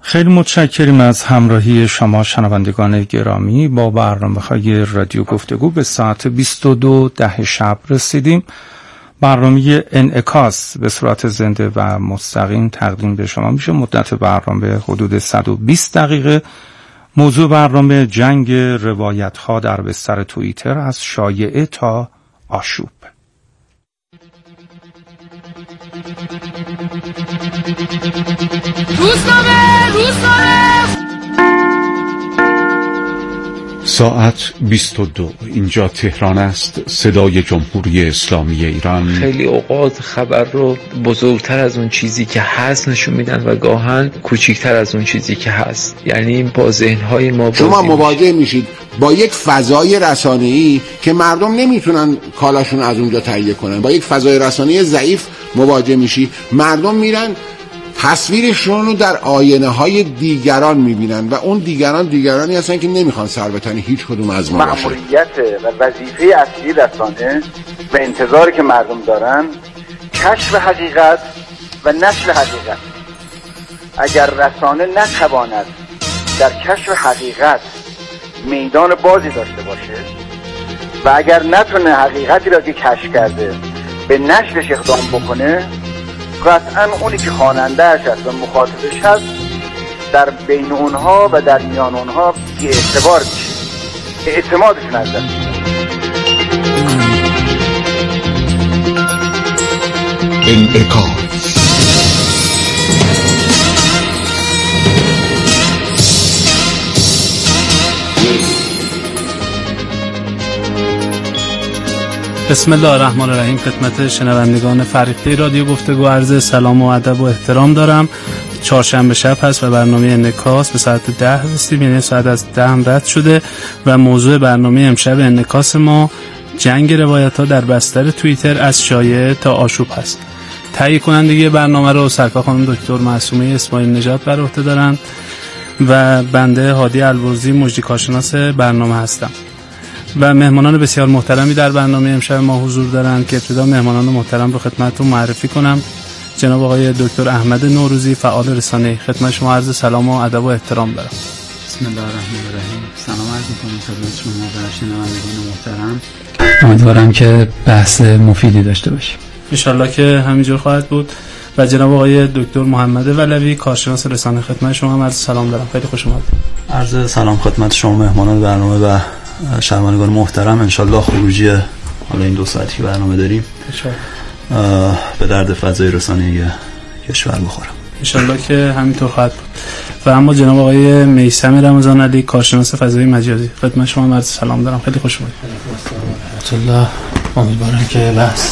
خیلی متشکریم از همراهی شما شنوندگان گرامی. با برنامه‌های رادیو گفتگو به ساعت 22:10 شب رسیدیم. برنامه انعکاس به صورت زنده و مستقیم تقدیم به شما میشه. مدت برنامه حدود 120 دقیقه. موضوع برنامه جنگ روایت‌ها در بستر توییتر از شایعه تا آشوب. روزنامه ساعت 22. اینجا تهران است، صدای جمهوری اسلامی ایران. خیلی اوقات خبر رو بزرگتر از اون چیزی که هست نشون میدن و گاهن کوچیکتر از اون چیزی که هست. یعنی با ذهن‌های ما شما مواجه میشید با یک فضای رسانه‌ای که مردم نمیتونن کالاشون از اونجا تهیه کنن. با یک فضای رسانه‌ای ضعیف مواجه میشی، مردم میرن تصویرشون رو در آینه های دیگران میبینن و اون دیگرانی هستن که نمیخوان سر بتنی هیچ کدوم از ما باشه. مأموریت و وظیفه اصلی رسانه و انتظاری که مردم دارن کشف حقیقت و نشر حقیقت. اگر رسانه نتواند در کشف حقیقت میدان بازی داشته باشه و اگر نتونه حقیقتی را که کشف کرده به نشرش اقدام بکنه، قطعاً اونی که خواننده‌اش هست و مخاطبش هست در بین اونها و در میان اونها بی اعتبار میشه، اعتمادشون از دست انعکاس. بسم الله الرحمن الرحیم. خدمت شنوندگان فریقه رادیو گفتگو عرض سلام و ادب و احترام دارم. چهارشنبه شب هست و برنامه انعکاس به ساعت 10 رسیدیم، یعنی ساعت از 10 رد شده و موضوع برنامه امشب انعکاس ما جنگ روایت‌ها در بستر توییتر از شایعه تا آشوب هست. تهیه کنندگی برنامه رو سرکار خانم دکتر معصومه اسماعیل نژاد بر عهده دارند و بنده هادی البرزی مجری کارشناس برنامه هستم و مهمانان بسیار محترمی در برنامه امشب ما حضور دارند که ابتدا مهمانان محترم رو خدمتتون معرفی کنم. جناب آقای دکتر احمد نوروزی، فعال رسانه‌ای، خدمت شما عرض سلام و ادب و احترام دارم. بسم الله الرحمن الرحیم. سلام عرض می‌کنم خدمت شما و شنوندگان محترم. امیدوارم که بحث مفیدی داشته باشیم. ان شاءالله که همینجور خواهد بود. و جناب آقای دکتر محمد ولوی، کارشناس رسانه، خدمت شما هم عرض سلام دارم. خیلی خوش اومدید. عرض سلام خدمت شما مهمانان برنامه و شنوندگان محترم. انشالله خروجی حالا این 2 ساعتی برنامه داریم به درد فضای رسانه‌ای کشور بخورم. انشالله که همینطور خواهد بود. و اما جناب آقای میثم رمضان علی، کارشناس فضای مجازی، خدمت شما عرض سلام دارم. خیلی خوش اومدید. الله، امیدوارم که بحث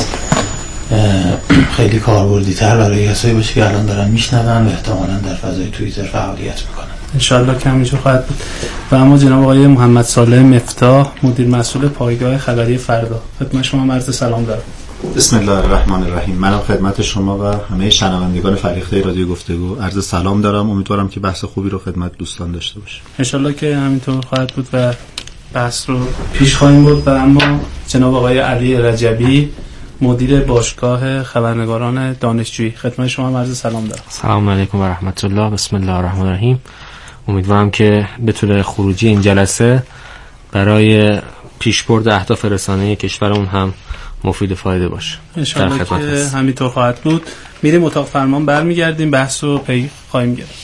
خیلی کاربردی تر برای کسایی باشه که الان دارن میشنون و احتمالاً در فضای توییتر فعالیت میکنن. انشالله که همینجور خواهد بود. و اما جناب آقای محمد صالح مفتاح، مدیر مسئول پایگاه خبری فردا، خدمت شما عرض سلام دارم. بسم الله الرحمن الرحیم. منم خدمت شما و همه شنوندگان فریقه رادیو گفتگو عرض سلام دارم. امیدوارم که بحث خوبی رو خدمت دوستان داشته باشیم. انشالله که همینطور خواهد بود و بحث رو پیش خواهیم برد. و اما جناب آقای علی رجبی، مدیر باشگاه خبرنگاران دانشجویی، خدمت شما عرض سلام دارم. سلام علیکم و رحمت الله. بسم الله الرحمن الرحیم. امیدوارم که به طور خروجی این جلسه برای پیشبرد اهداف رسانه‌ای کشورمون هم مفید و فایده باشه. انشالله که همینطور خواهد بود. میریم اتاق فرمان، برمیگردیم بحث رو پی خواهیم گرفت.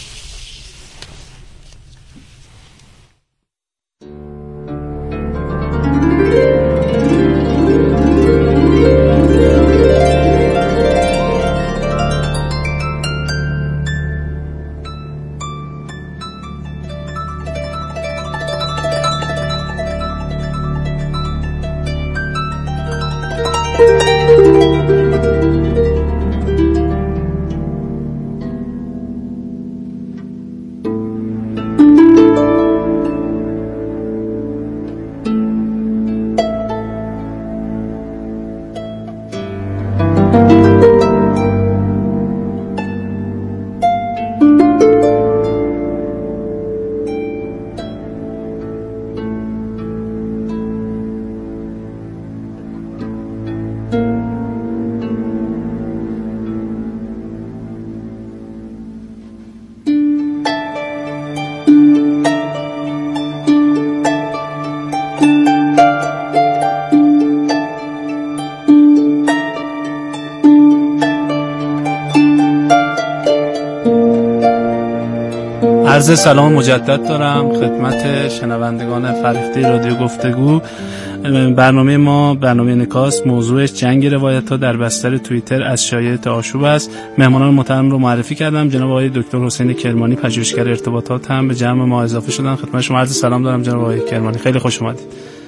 عرض سلام مجدد دارم خدمت شنوندگان فریخته رادیو گفتگو. برنامه ما برنامه انعکاس موضوعش جنگ روایت‌ها در بستر توییتر از شایعه تا آشوب است. مهمانان محترم رو معرفی کردم. جناب آقای دکتر حسین کرمانی پژوهشگر ارتباطات هم به جمع ما اضافه شدن. خدمت شما عرض سلام دارم جناب آقای کرمانی، خیلی خوش اومدید.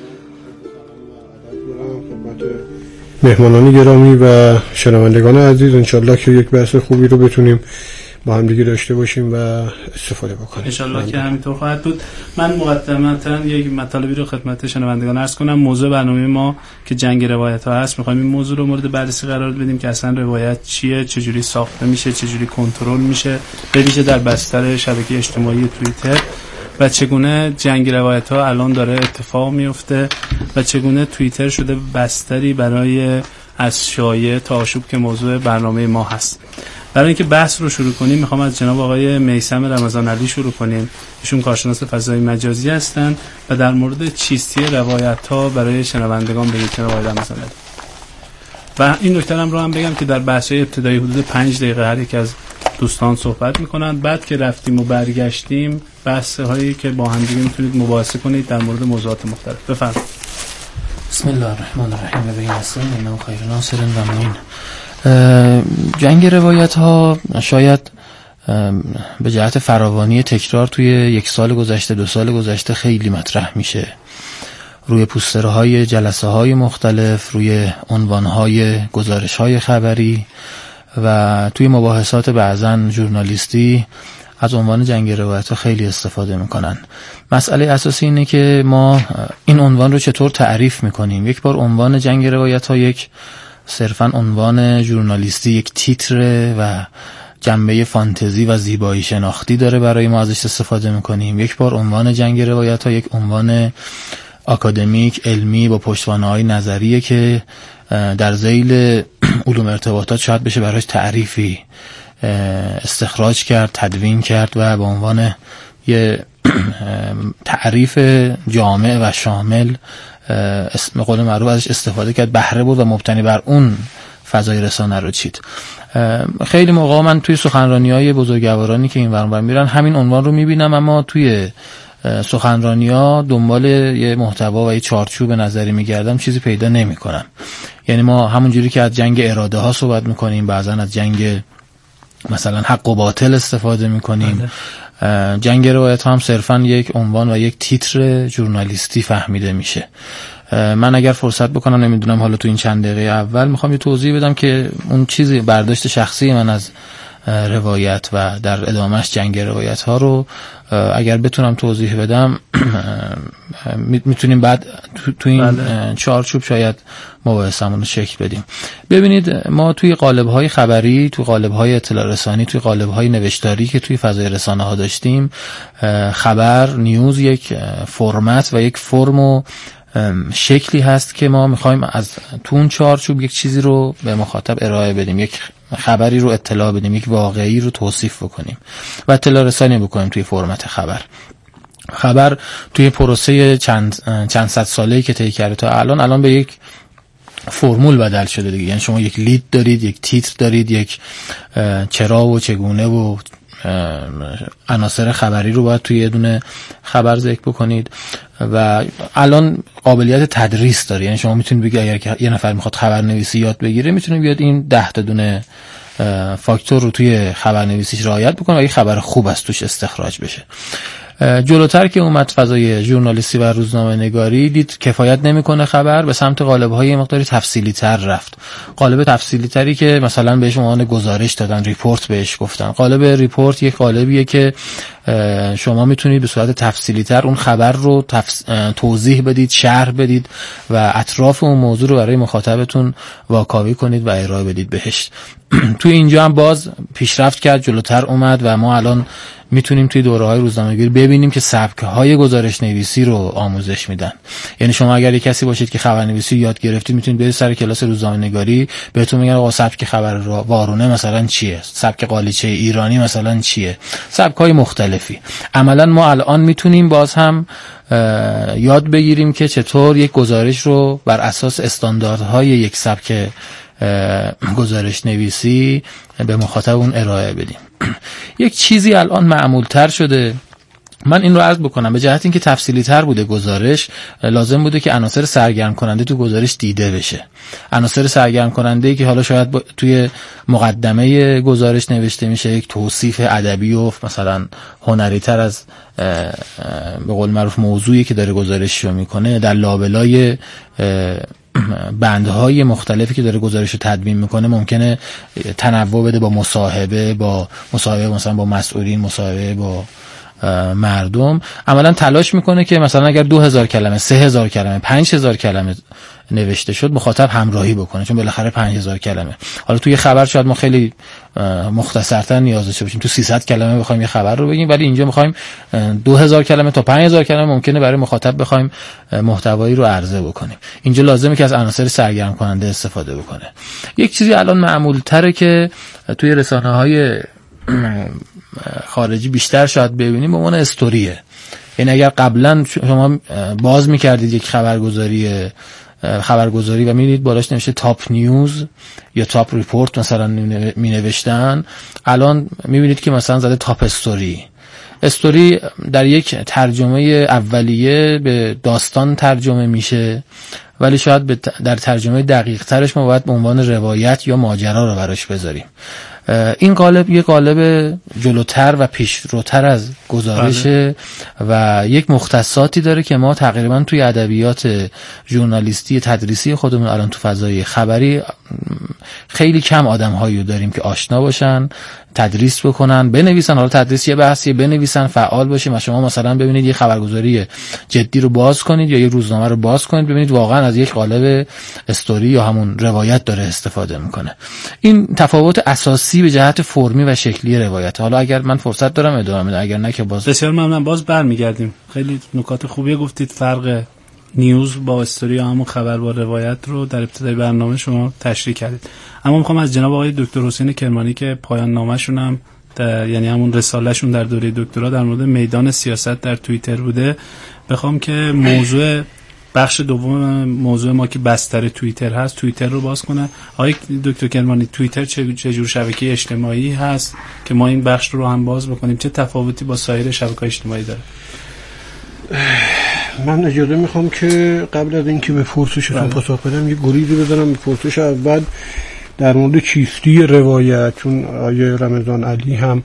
مهمانان گرامی و شنوندگان عزیز، انشالله که یک بحث خوبی رو بتونیم با هم دیگه داشته باشیم و استفاده بکنیم. انشالله که همینطور خواهد بود. من مقدمتاً یک مطالبی رو خدمت شنوندگان عرض کنم. موضوع برنامه ما که جنگ روایت ها هست، میخوایم این موضوع رو مورد بررسی قرار بدیم که اصلا روایت چیه، چجوری ساخته میشه، چجوری کنترل میشه، به ویژه در بستر شبکه اجتماعی توییتر، و چگونه جنگ روایت ها الان داره اتفاق میفته و چگونه توییتر شده بستری برای از شایعه تا آشوب که موضوع برنامه ما هست. برای اینکه بحث رو شروع کنیم میخوام از جناب آقای میثم رمضان علی شروع کنیم. ایشون کارشناس فضای مجازی هستند و در مورد چیستی روایت‌ها برای شنوندگان بگید جناب آقای رمضان علی. و این نکته رو هم بگم که در بحث‌های ابتدایی حدود 5 دقیقه هر یک از دوستان صحبت میکنن. بعد که رفتیم و برگشتیم بحث‌هایی که با هم دیگه میتونید مباحثه کنید در مورد موضوعات مختلف. بفرمایید. بسم الله الرحمن الرحیم. و به نصر الله خیر ناصر و معین. جنگ روایت ها شاید به جهت فراوانی تکرار توی 1 سال گذشته 2 سال گذشته خیلی مطرح میشه، روی پوسترهای جلسه های مختلف، روی عنوانهای گزارش های خبری و توی مباحثات بعضن ژورنالیستی از عنوان جنگ روایت ها خیلی استفاده میکنن. مسئله اساسی اینه که ما این عنوان رو چطور تعریف میکنیم. یک بار عنوان جنگ روایت ها یک صرفاً عنوان ژورنالیستی، یک تیتر و جنبه فانتزی و زیبایی شناختی داره برای ما ازش استفاده میکنیم. یک بار عنوان جنگ روایت ها یک عنوان آکادمیک علمی با پشتوانه‌های نظریه که در ذیل علوم ارتباطات شاید بشه براش تعریفی استخراج کرد، تدوین کرد و به عنوان یه تعریف جامع و شامل اسم قول معروف ازش استفاده کرد، بهره بود و مبتنی بر اون فضای رسانه رو چید. خیلی موقع من توی سخنرانی‌های بزرگوارانی که این ور اون ور میرن همین عنوان رو میبینم، اما توی سخنرانی‌ها دنبال یه محتوا و یه چارچوب نظری میگردم چیزی پیدا نمی‌کنم. یعنی ما همونجوری که از جنگ اراده ها صحبت میکنیم، بعضن از جنگ مثلا حق و باطل استفاده میکنیم، جنگ روایت هم صرفاً یک عنوان و یک تیتر ژورنالیستی فهمیده میشه. من اگر فرصت بکنم، نمیدونم حالا تو این چند دقیقه اول میخوام یه توضیح بدم که اون چیزی برداشت شخصی من از روایت و در ادامهش جنگ روایت ها رو اگر بتونم توضیح بدم میتونیم بعد تو این چارچوب شاید مباحثمون رو شکل بدیم. ببینید ما توی قالب‌های خبری، توی قالب‌های اطلاع رسانی، توی قالب‌های نوشتاری که توی فضای رسانه ها داشتیم، خبر نیوز یک فرمت و یک فرم و شکلی هست که ما میخوایم از تو اون چارچوب یک چیزی رو به مخاطب ارائه بدیم، یک خبری رو اطلاع بدیم، یک واقعی رو توصیف بکنیم و اطلاع رسانی بکنیم توی فرمت خبر توی پروسه چند صد ساله‌ای که طی کرده تا الان به یک فرمول بدل شده دیگه. یعنی شما یک لید دارید، یک تیتر دارید، یک چرا و چگونه و عناصر خبری رو باید توی یه دونه خبر ذکر بکنید و الان قابلیت تدریس داره. یعنی شما میتونید بگید اگر یه نفر میخواد خبرنویسی یاد بگیره میتونه بیاد این 10 تا دونه فاکتور رو توی خبرنویسیش رعایت بکنه و یه خبر خوب از توش استخراج بشه. جلوتر که اومد فضای ژورنالیستی و روزنامه نگاری، دید کفایت نمیکنه خبر، به سمت قالب‌های مقداری تفصیلی تر رفت. قالب تفصیلی تری که مثلا بهش عنوان گزارش دادن، ریپورت بهش گفتن. قالب ریپورت یک قالبیه که شما میتونید به صورت تفصیلی تر اون خبر رو توضیح بدید، شرح بدید و اطراف اون موضوع رو برای مخاطبتون واکاوی کنید و ارائه بدید بهش. توی اینجا هم باز پیشرفت کرد، جلوتر اومد و ما الان میتونیم توی دوره‌های روزنامه‌نگاری ببینیم که سبک‌های گزارش نویسی رو آموزش میدن. یعنی شما اگر یک کسی باشید که خبرنویسی یاد گرفتید، میتونید برید سر کلاس روزنامه‌نگاری، بهتون میگن آقا سبک خبر وارونه مثلا چیه، سبک قالیچه ایرانی مثلا چیه، سبک‌های مختلفی. عملاً ما الان میتونیم باز هم یاد بگیریم که چطور یک گزارش رو بر اساس استانداردهای یک سبک گزارش نویسی به مخاطب اون ارائه بدیم. یک چیزی الان معمول‌تر شده. من این رو عرض بکنم به جهت اینکه تفصیلی تر بوده گزارش، لازم بوده که عناصر سرگرم کننده تو گزارش دیده بشه. عناصر سرگرم کننده که حالا شاید توی مقدمه گزارش نوشته میشه یک توصیف ادبی و مثلا هنری تر از به قول معروف موضوعی که داره گزارش رو میکنه، در لابلای بندهای مختلفی که داره گزارش رو تدوین میکنه ممکنه تنوع بده با مصاحبه مثلا با مسئولین، مصاحبه با مردم. عملا تلاش میکنه که مثلا اگر 2000 کلمه، 3000 کلمه، 5000 کلمه نوشته شد مخاطب همراهی بکنه، چون بالاخره 5000 کلمه. حالا توی خبر شاید ما خیلی مختصرتر نیاز داشته باشیم، تو 300 کلمه بخوایم یه خبر رو بگیم، ولی اینجا میخوایم 2000 کلمه تا 5000 کلمه ممکنه برای مخاطب بخوایم محتوایی رو عرضه بکنیم. اینجا لازمه که از عناصر سرگرم کننده استفاده بکنه. یک چیزی الان معمول تره که توی رسانه‌های خارجی بیشتر شاید ببینیم به عنوان استوریه. یعنی اگر قبلا شما باز میکردید یک خبرگزاری و میدید بالاش نوشته تاپ نیوز یا تاپ ریپورت مثلا می نوشتن، الان میبینید که مثلا زده تاپ استوری در یک ترجمه اولیه به داستان ترجمه میشه، ولی شاید در ترجمه دقیق ترش ما باید به عنوان روایت یا ماجرا رو براش بذاریم. این قالب یک قالب جلوتر و پیشروتر از گزارشه و یک مختصاتی داره که ما تقریبا توی ادبیات ژورنالیستی تدریسی خودمون الان تو فضای خبری خیلی کم آدم‌هایی رو داریم که آشنا باشن، تدریس بکنن، بنویسن. حالا تدریس یه بحثیه، بنویسن، فعال باشیم. و شما مثلا ببینید یه خبرگزاری جدی رو باز کنید یا یه روزنامه رو باز کنید، ببینید واقعا از یک قالب استوری یا همون روایت داره استفاده میکنه. این تفاوت اساسی به جهت فرمی و شکلی روایت. حالا اگر من فرصت دارم ادامه میدم، اگر نه که باز. بسیار ممنون. باز برمیگردیم. خیلی نکات خوبی گفتید. فرق نیوز با استوری یا همون خبر با روایت رو در ابتدای برنامه شما تشریح کردید. اما میخوام از جناب آقای دکتر حسین کرمانی که پایان نامه‌شون هم یعنی همون رساله‌شون در دوره دکترا در مورد میدان سیاست در توییتر بوده، بخوام که موضوع بخش دوم موضوع ما که بستر توییتر هست، توییتر رو باز کنه. آقای دکتر کرمانی، توییتر چه جور شبکه اجتماعی هست که ما این بخش رو هم باز بکنیم؟ چه تفاوتی با سایر شبکه‌های اجتماعی داره؟ من اجازه میخوام که قبل از اینکه به پرسشتون پاسخ بدم یه گریزی بزنم به پرسش اول در مورد چیستی روایت، چون آیه رمضان علی هم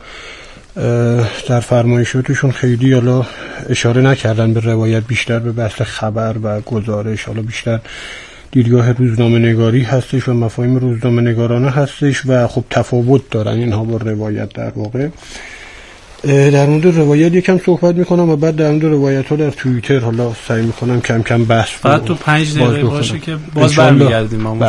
در فرمایشاتشون خیلی حالا اشاره نکردن به روایت، بیشتر به بحث خبر و گزارش، حالا بیشتر دیدگاه روزنامه نگاری هستش و مفاهیم روزنامه نگارانه هستش و خب تفاوت دارن اینها با روایت. در واقع در مورد روایت یکم صحبت میکنم و بعد در مورد روایت ها در توییتر حالا سعی میکنم کم کم بحث فقط تو 5 دقیقه باشه که باز برمیگردیم ما.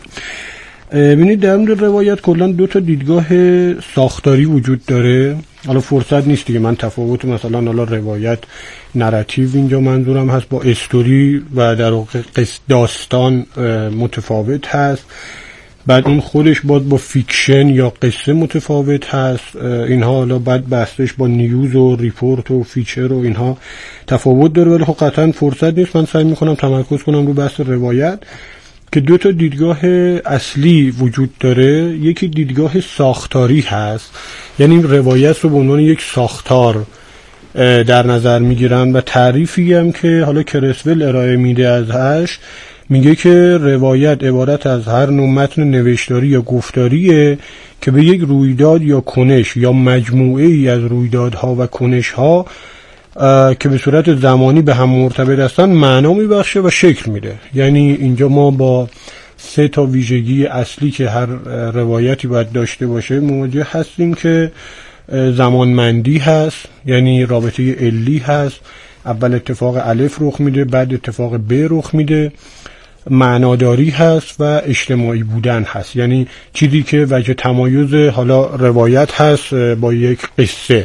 ببینید در مورد روایت کلا دو تا دیدگاه ساختاری وجود داره. حالا فرصت نیست دیگه من تفاوت مثلا حالا روایت نراتیو اینجا منظورم هست با استوری و در واقع داستان متفاوت هست. بعد اون خودش با فیکشن یا قصه متفاوت هست. اینها حالا بعد بحثش با نیوز و ریپورت و فیچر و اینها تفاوت داره، ولی خب قطعا فرصت نیست. من سعی میکنم تمرکز کنم رو بحث روایت که دو تا دیدگاه اصلی وجود داره. یکی دیدگاه ساختاری هست، یعنی روایت رو به عنوان یک ساختار در نظر میگیرن و تعریفی هم که حالا کرسول ارائه میده ازش میگه که روایت عبارت از هر نوع متن نوشتاری یا گفتاریه که به یک رویداد یا کنش یا مجموعه ای از رویدادها و کنشها که به صورت زمانی به هم مرتبط هستن معنا میبخشه و شکل میده. یعنی اینجا ما با 3 تا ویژگی اصلی که هر روایتی باید داشته باشه مواجه هستیم که زمانمندی هست، یعنی رابطه علی هست، اول اتفاق الف رخ میده بعد اتفاق ب رخ میده، معناداری هست و اجتماعی بودن هست، یعنی چیزی که وجه تمایز حالا روایت هست با یک قصه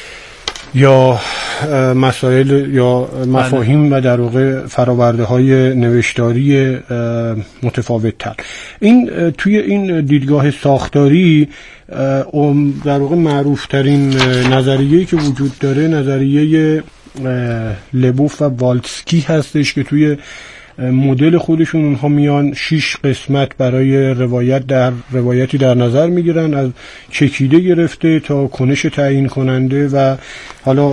یا مسائل یا مفاهیم و در واقع فراورده های نوشتاری متفاوت تر. این توی این دیدگاه ساختاری در واقع معروف ترین نظریه‌ای که وجود داره نظریه لبوف و والتسکی هستش که توی مدل خودشون اونها میان 6 قسمت برای روایتی در نظر میگیرن، از چکیده گرفته تا کنش تعیین کننده و حالا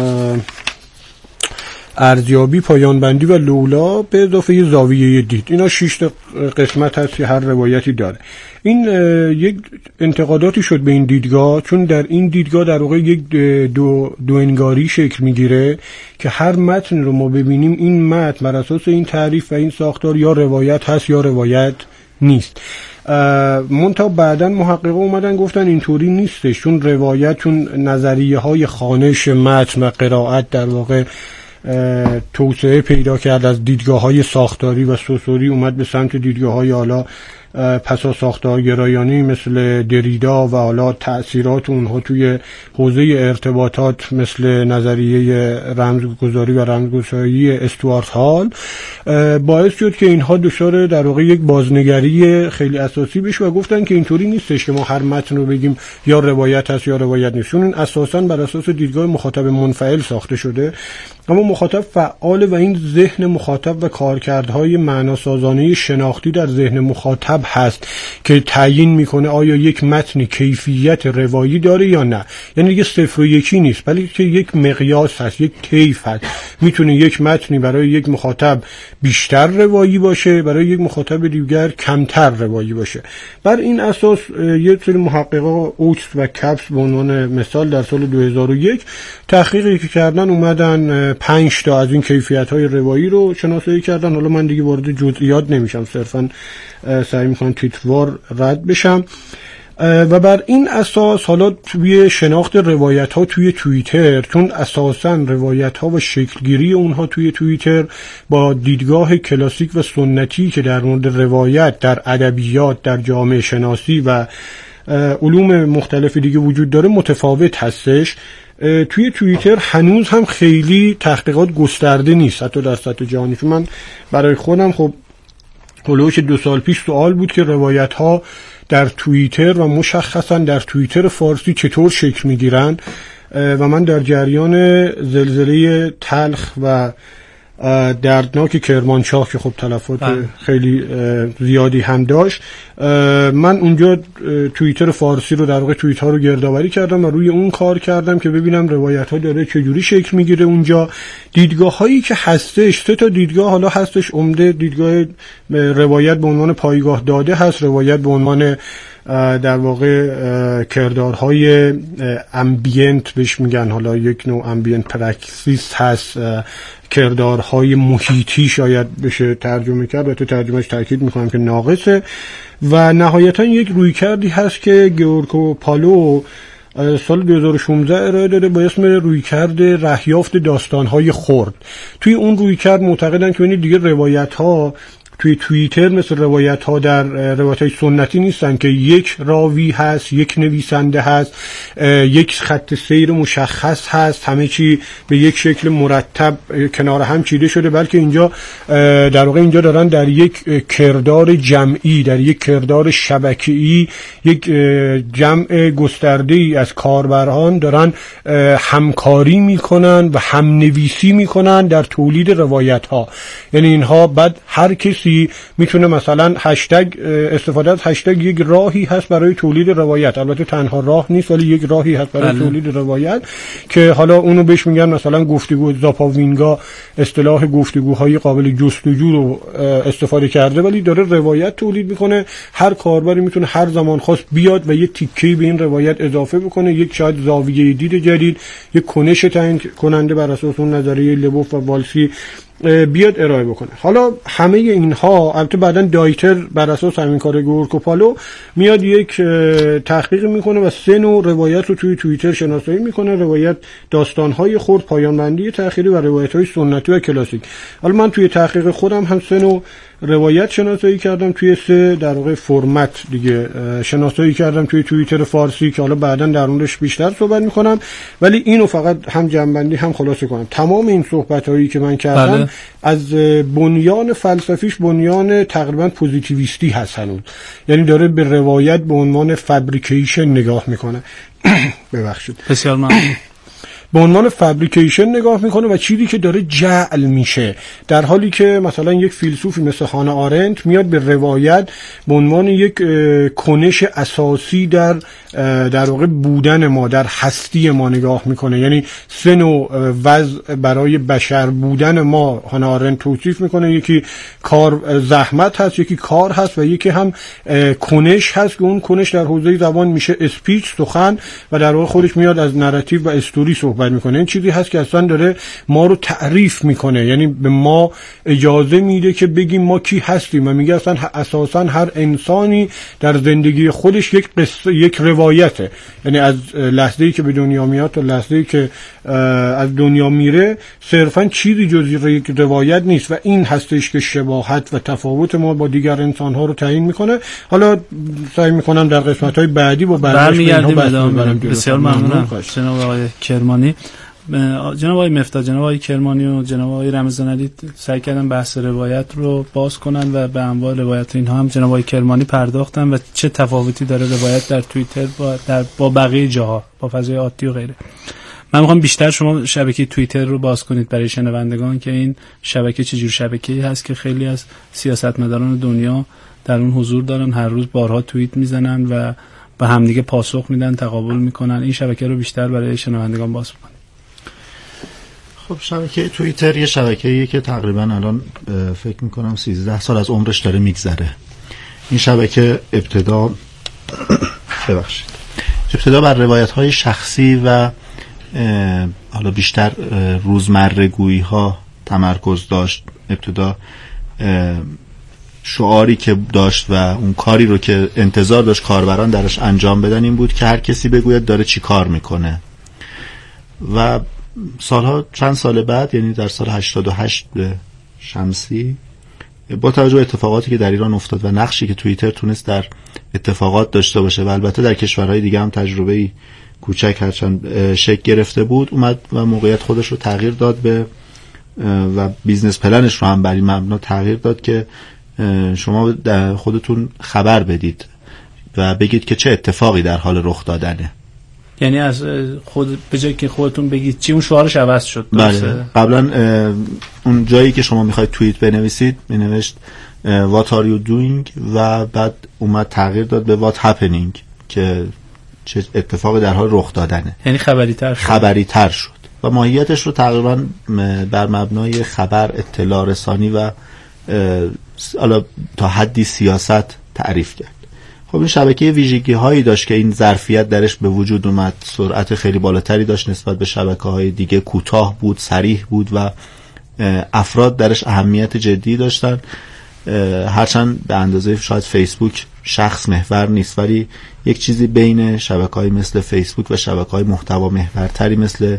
ارزیابی، پایان بندی و لولا به اضافه زاویه دید. اینا 6 قسمت هست که هر روایتی داره. این یک انتقاداتی شد به این دیدگاه، چون در این دیدگاه در واقع یک دو انگاری شکل میگیره که هر متن رو ما ببینیم این متن بر اساس این تعریف و این ساختار یا روایت هست یا روایت نیست. منتها بعداً محققا اومدن گفتن اینطوری نیستش، چون روایت، چون نظریه های خوانش متن و قرائت در واقع توسعه پیدا کرد، از دیدگاه‌های ساختاری و سوسوری اومد به سمت دیدگاه‌های حالا پسا ساختارگرایانه مثل دریدا و حالا تأثیرات اونها توی حوزه ارتباطات مثل نظریه رمزگذاری و رمزگشایی استوارت هال، باعث شد که اینها دچار در واقع یک بازنگری خیلی اساسی بشه و گفتن که اینطوری نیستش که ما هر متن رو بگیم یا روایت هست یا روایت نیست، چون این اساساً بر اساس دیدگاه مخاطب منفعل ساخته شده، اما مخاطب فعال و این ذهن مخاطب و کارکردهای معناسازانه شناختی در ذهن مخاطب هست که تعیین میکنه آیا یک متن کیفیت روایی داره یا نه. یعنی دیگه 0 و 1 نیست، بلکه که یک مقیاس هست، یک طیف هست. میتونه یک متنی برای یک مخاطب بیشتر روایی باشه، برای یک مخاطب دیگر کمتر روایی باشه. بر این اساس یک سری محققا اوکس و کپس به عنوان مثال در سال 2001 تحقیقی که کردن اومدن 5 تا از این کیفیت‌های روایی رو شناسایی کردن. حالا من دیگه وارد جزئیات نمیشم، صرفاً سعی میکنم تیتروار رد بشم و بر این اساس حالا توی شناخت روایت ها توی توییتر، چون اساساً روایت ها و شکلگیری اونها توی توییتر با دیدگاه کلاسیک و سنتی که در مورد روایت در ادبیات، در جامعه شناسی و علوم مختلف دیگه وجود داره متفاوت هستش. توی توییتر هنوز هم خیلی تحقیقات گسترده نیست حتی در سطح جهانی. چون من برای خودم خب هلوش 2 سال پیش سوال بود که روایت ها در توییتر و مشخصا در توییتر فارسی چطور شکل میگیرن و من در جریان زلزله تلخ و دردناک کرمانشاه که خب تلفات خیلی زیادی هم داشت، من اونجا توییتر فارسی رو در واقع توییت ها رو گردآوری کردم و روی اون کار کردم که ببینم روایت ها داره چجوری شکل میگیره. اونجا دیدگاه هایی که هستش 3 تا دیدگاه حالا هستش عمده. دیدگاه روایت به عنوان پایگاه داده هست، روایت به عنوان در واقع کردارهای امبینت بهش میگن، حالا یک نوع امبینت پرکسیس هست، کردارهای محیطی شاید بشه ترجمه کرد، البته ترجمهش تاکید میکنم که ناقصه. و نهایتا یک رویکردی هست که گیورکو پالو سال 2016 ارائه داده با اسم رویکرد رهیافت داستانهای خرد. توی اون رویکرد معتقدن که ببینید دیگه روایت‌ها توی توییتر مثل روایت ها در روایت های سنتی نیستن که یک راوی هست، یک نویسنده هست، یک خط سیر مشخص هست، همه چی به یک شکل مرتب کنار هم چیده شده، بلکه اینجا در واقع اینجا دارن در یک کردار جمعی، در یک کردار شبکه‌ای، یک جمع گسترده‌ای از کاربران دارن همکاری میکنن و هم نویسی میکنن در تولید روایت ها. یعنی اینها بعد هر کسی میتونه مثلا هشتگ استفاده از هشتگ یک راهی هست برای تولید روایت، البته تنها راه نیست ولی یک راهی هست برای تولید روایت که حالا اونو بهش میگن مثلا گفتگو. زاپاوینگا اصطلاح گفتگوهای قابل جستجو رو استفاده کرده ولی داره روایت تولید میکنه. هر کاربری میتونه هر زمان خواست بیاد و یه تیکه‌ای به این روایت اضافه بکنه، یک شاید زاویه دید جدید، یک کنش تعیین کننده بر اساس اون نظریه لبوف و والسی بیاد ارائه بکنه. حالا همه اینها البته بعداً دایتر بر اساس همین کار گیورکو پالو میاد یک تحقیق میکنه و 3 نوع روایت رو توی توییتر شناسایی میکنه: روایت داستانهای خرد، پایان بندی تأخیری و روایت‌های سنتی و کلاسیک. حالا من توی تحقیق خودم هم 3 نوع روایت شناسایی کردم توی 3 در واقع فرمت دیگه شناسایی کردم توی توییتر فارسی که حالا بعداً در اونش بیشتر صحبت میکنم، ولی اینو فقط هم جنبندی هم خلاصه کنم. تمام این صحبتایی که من کردم از بنیان فلسفیش بنیان تقریبا پوزیتیویستی هست هنوز، یعنی داره به روایت به عنوان فابریکیشن نگاه میکنه. ببخشید. بسیار ممنون. به عنوان فابریکیشن نگاه میکنه و چیزی که داره جعل میشه، در حالی که مثلا یک فیلسوفی مثل هانا آرنت میاد به روایت به عنوان یک کنش اساسی در واقع بودن ما، در هستی ما نگاه میکنه. یعنی سه نوع وضع برای بشر بودن ما هانا آرنت توصیف میکنه. یکی کار زحمت هست، یکی کار هست و یکی هم کنش هست که اون کنش در حوزه زبان میشه اسپیچ، سخن، و در واقع خودش میاد از نراتیو و استوری صحبت میکنه. این چیزی هست که اصلا داره ما رو تعریف میکنه، یعنی به ما اجازه میده که بگیم ما کی هستیم و میگه اصلا اساسا هر انسانی در زندگی خودش یک قصه، یک روایته. یعنی از لحظه‌ای که به دنیا میاد تا لحظه‌ای که از دنیا میره صرفا چیزی جز یک روایت نیست و این هستش که شباهت و تفاوت ما با دیگر انسان‌ها رو تعیین میکنه. حالا سعی میکنم در قسمت‌های بعدی با برمیگردیم ادامه. بسیار ممنونم جناب آقای کرمانی. جناب آقای مفتاح، جناب آقای کرمانی و جناب آقای رمضانعلی سعی کردن بحث روایت رو باز کنن و به انواع روایت اینها هم جناب آقای کرمانی پرداختن و چه تفاوتی داره روایت در توییتر با بقیه جاها، با فضای عادی و غیره. من میخوام بیشتر شما شبکه توییتر رو باز کنید برای شنوندگان که این شبکه چجور شبکه‌ای هست که خیلی از سیاستمداران دنیا در اون حضور دارن، هر روز بارها توییت میزنن و به همدیگه پاسخ میدن، تقابل میکنن. این شبکه رو بیشتر برای شنوندگان باز کنید. خب شبکه توییتر یه شبکه‌ایه که تقریبا الان فکر میکنم 13 سال از عمرش داره میگذره. این شبکه ابتدا بر روایت‌های شخصی و حالا بیشتر روزمره‌گویی ها تمرکز داشت. ابتدا شعاری که داشت و اون کاری رو که انتظار داشت کاربران درش انجام بدن این بود که هر کسی بگوید داره چی کار میکنه. و چند سال بعد، یعنی در سال 88 شمسی، با توجه به اتفاقاتی که در ایران افتاد و نقشی که توییتر تونست در اتفاقات داشته باشه و البته در کشورهای دیگه هم تجربه‌ای کوچک هرچند شکل گرفته بود، اومد و موقعیت خودش رو تغییر داد و بیزنس پلنش رو هم بر این مبنا تغییر داد که شما خودتون خبر بدید و بگید که چه اتفاقی در حال رخ دادنه. یعنی از خود به جای که خودتون بگید چی، اون شعارش عوض شد. بله. قبلا اون جایی که شما میخواید توییت بنویسید مینوشت what are you doing و بعد اومد تغییر داد به what happening که چه اتفاقی در حال رخ دادنه. یعنی خبری تر شد و ماهیتش رو تقریبا بر مبنای خبر، اطلاع رسانی و حالا تا حدی سیاست تعریف کرد. خب این شبکه ویژگی هایی داشت که این ظرفیت درش به وجود اومد. سرعت خیلی بالاتری داشت نسبت به شبکه های دیگه، کوتاه بود، صریح بود و افراد درش اهمیت جدی داشتن. هرچند به اندازه شاید فیسبوک شخص محور نیست، ولی یک چیزی بین شبکه‌های مثل فیسبوک و شبکه‌های محتوا محورتری مثل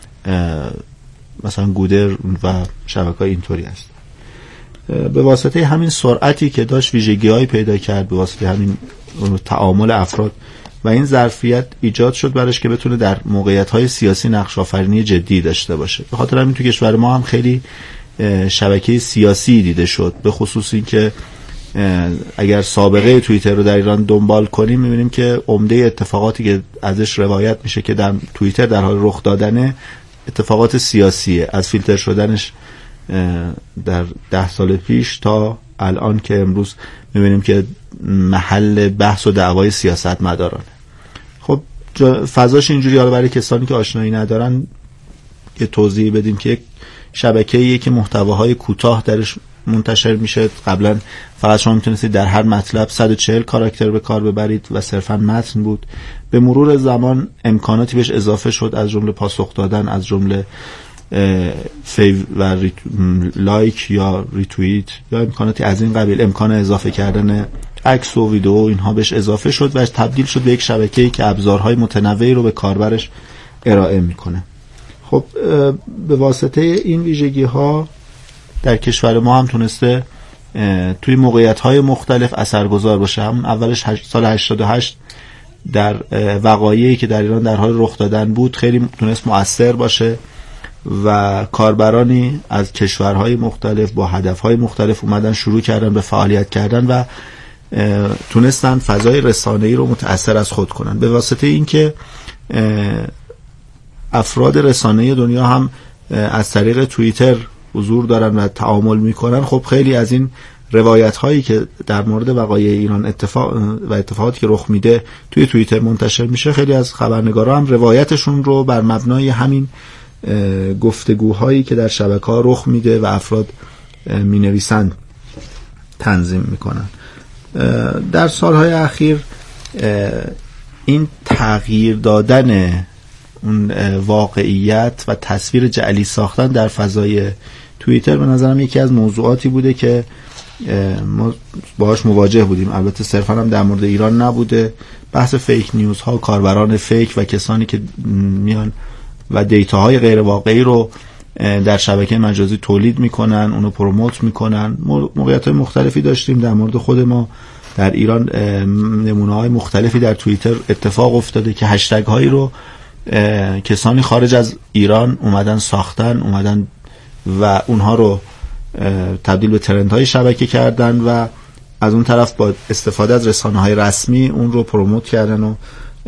مثلا گودر و شبکه‌های اینطوری است. به واسطه همین سرعتی که داشت ویژگی‌هایی پیدا کرد، به واسطه همین تعامل افراد و این ظرفیت ایجاد شد برش که بتونه در موقعیت‌های سیاسی نقش آفرینی جدی داشته باشه. به خاطر همین تو کشور ما هم خیلی شبکه سیاسی دیده شد، به خصوص این که اگر سابقه توییتر رو در ایران دنبال کنیم می‌بینیم که عمده اتفاقاتی که ازش روایت میشه که در توییتر در حال رخ دادنه اتفاقات سیاسیه، از فیلتر شدنش در 10 سال پیش تا الان که امروز می‌بینیم که محل بحث و دعوای سیاست مدارانه. خب فضاش اینجوری، حالا برای کسانی که آشنایی ندارن که توضیح بدیم که یک شبکه‌ایه که محتواهای کوتاه درش منتشر میشه. قبلا فقط شما میتونستید در هر مطلب 140 کاراکتر به کار ببرید و صرفا متن بود. به مرور زمان امکاناتی بهش اضافه شد، از جمله پاسخ دادن، از جمله فیو و لایک یا ریتوییت یا امکاناتی از این قبیل، امکان اضافه کردن عکس و ویدیو اینها بهش اضافه شد و تبدیل شد به یک شبکه‌ای که ابزارهای متنوعی رو به کاربرش ارائه میکنه. خب به واسطه این ویژگی ها در کشور ما هم تونسته توی موقعیت‌های مختلف اثرگذار باشه. همون اولش سال 88 در وقایعی که در ایران در حال رخ دادن بود خیلی تونست مؤثر باشه و کاربرانی از کشورهای مختلف با هدفهای مختلف اومدن شروع کردن به فعالیت کردن و تونستن فضای رسانه‌ای رو متأثر از خود کنن به واسطه اینکه افراد رسانه دنیا هم از طریق توییتر حضور دارن و تعامل میکنن، خب خیلی از این روایت هایی که در مورد وقایع ایران اتفاقاتی که رخ میده توی توییتر منتشر میشه، خیلی از خبرنگارا هم روایتشون رو بر مبنای همین گفتگوهایی که در شبکه‌ها رخ میده و افراد مینویسند تنظیم میکنن. در سالهای اخیر این تغییر دادن اون واقعیت و تصویر جعلی ساختن در فضای توییتر به نظرم یکی از موضوعاتی بوده که ما باهاش مواجه بودیم. البته صرفا هم در مورد ایران نبوده، بحث فیک نیوز ها، کاربران فیک و کسانی که میان و دیتاهای غیر واقعی رو در شبکه مجازی تولید میکنن، اونو پروموت میکنن. موقعیت‌های مختلفی داشتیم در مورد خود ما در ایران، نمونه‌های مختلفی در توییتر اتفاق افتاده که هشتگ هایی رو کسانی خارج از ایران اومدن ساختن، اومدن و اونها رو تبدیل به ترندهای شبکه کردن و از اون طرف با استفاده از رسانه‌های رسمی اون رو پروموت کردن و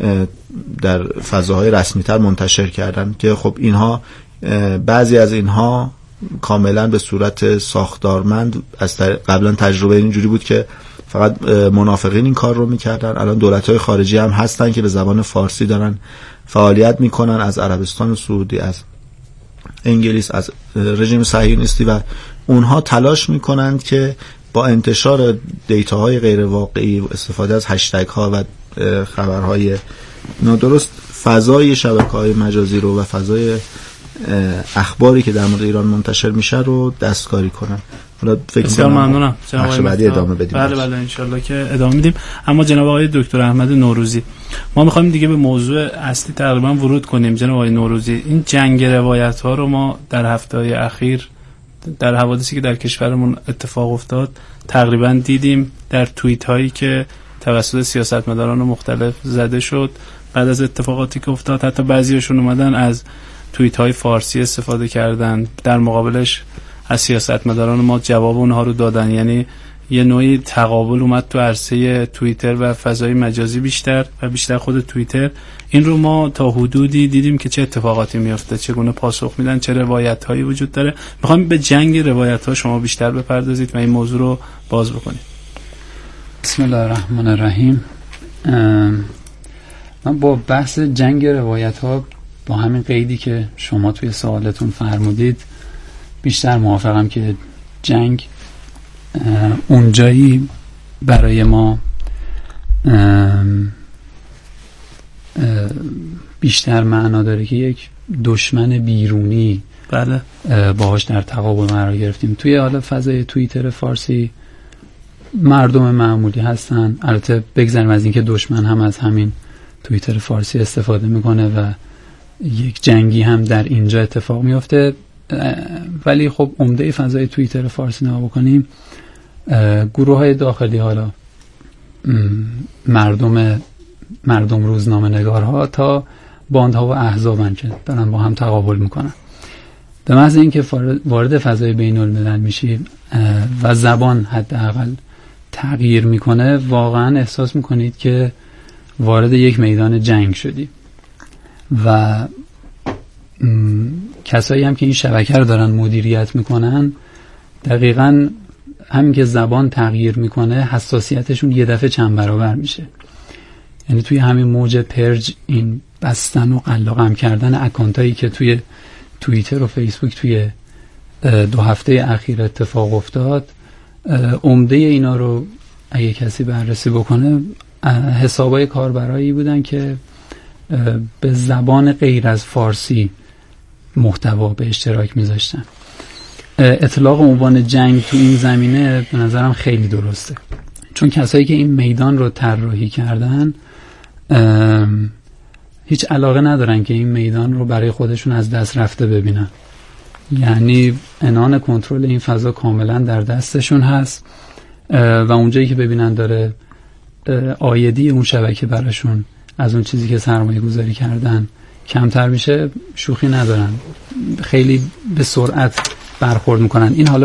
در فضاهای رسمی‌تر منتشر کردن که خب اینها بعضی از اینها کاملا به صورت ساختارمند از قبلا تجربه اینجوری بود که فقط منافقین این کار رو میکردن. الان دولت‌های خارجی هم هستن که به زبان فارسی دارن فعالیت میکنن، از عربستان سعودی، از انگلیس، از رژیم صهیونیستی، و اونها تلاش میکنند که با انتشار دیتاهای غیر واقعی و استفاده از هشتگ ها و خبرهای نادرست فضای شبکه‌های مجازی رو و فضای اخباری که در مورد ایران منتشر میشه رو دستکاری کنن. حالا فکر بسیار ممنونم. بخش بعدی ادامه بدیم. بله انشالله که ادامه میدیم. اما جناب آقای دکتر احمد نوروزی، ما میخوایم دیگه به موضوع اصلی تقریبا ورود کنیم. جناب آقای نوروزی، این جنگ روایت ها رو ما در هفته‌های اخیر در حوادثی که در کشورمون اتفاق افتاد تقریبا دیدیم، در توییت هایی که توسط سیاستمداران مختلف زده شد بعد از اتفاقاتی که افتاد. حتی بعضیاشون اومدن از توییت های فارسی استفاده کردن، در مقابلش از سیاستمداران ما جواب اونها رو دادن. یعنی یه نوعی تقابل اومد تو عرصه توییتر و فضای مجازی بیشتر خود توییتر. این رو ما تا حدودی دیدیم که چه اتفاقاتی میفته، چگونه پاسخ میدن، چه روایت هایی وجود داره. میخوام به جنگ روایت ها شما بیشتر بپردازید و این موضوع رو باز بکنید. بسم الله الرحمن الرحیم. من با بحث جنگ روایت ها با همین قیدی که شما توی سوالتون فرمودید بیشتر موافقم که جنگ اونجایی برای ما بیشتر معنا داره که یک دشمن بیرونی بله باهاش در تقابل قرار گرفتیم. توی حالا فضای توییتر فارسی مردم معمولی هستن، البته بگذاریم از اینکه دشمن هم از همین توییتر فارسی استفاده میکنه و یک جنگی هم در اینجا اتفاق میفته، ولی خب عمده فضای توییتر فارسی نگاه بکنیم گروه های داخلی، حالا مردم روزنامه نگارها تا باندها و احزابن که دارن با هم تقابل میکنن. به محض اینکه وارد فضای بین الملل میشی و زبان حداقل تغییر میکنه، واقعا احساس میکنید که وارد یک میدان جنگ شدی و کسایی هم که این شبکه رو دارن مدیریت میکنن دقیقاً همین که زبان تغییر میکنه حساسیتشون یه دفعه چند برابر میشه. یعنی توی همین موج پرج، این بستن و قلقم کردن اکانتایی که توی توییتر و فیسبوک توی 2 هفته اخیر اتفاق افتاد، عمده اینا رو اگه کسی بررسی بکنه حسابای کاربرایی بودن که به زبان غیر از فارسی محتوا به اشتراک میذاشتن. اطلاق عنوان جنگ تو این زمینه به نظرم خیلی درسته، چون کسایی که این میدان رو طراحی کردن هیچ علاقه ندارن که این میدان رو برای خودشون از دست رفته ببینن. یعنی عنان کنترل این فضا کاملا در دستشون هست و اونجایی که ببینن داره آیدی اون شبکه براشون از اون چیزی که سرمایه گذاری کردن کمتر میشه، شوخی ندارن، خیلی به سرعت برخورد میکنن. این حالا